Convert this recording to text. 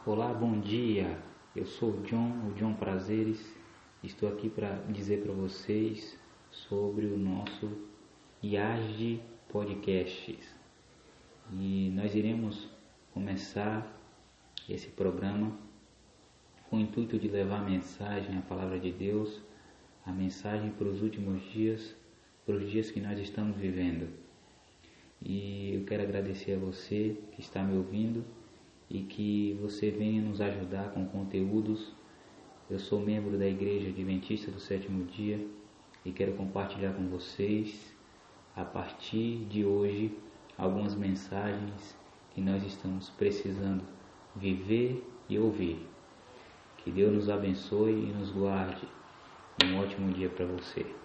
Olá, bom dia. Eu sou o John Prazeres. Estou aqui para dizer para vocês sobre o nosso IAGE Podcasts. E nós iremos começar esse programa com o intuito de levar a mensagem, a palavra de Deus, a mensagem para os últimos dias, para os dias que nós estamos vivendo. E eu quero agradecer a você que está me ouvindo e que você venha nos ajudar com conteúdos. Eu sou membro da Igreja Adventista do Sétimo Dia e quero compartilhar com vocês, a partir de hoje, algumas mensagens que nós estamos precisando viver e ouvir. Que Deus nos abençoe e nos guarde. Um ótimo dia para você.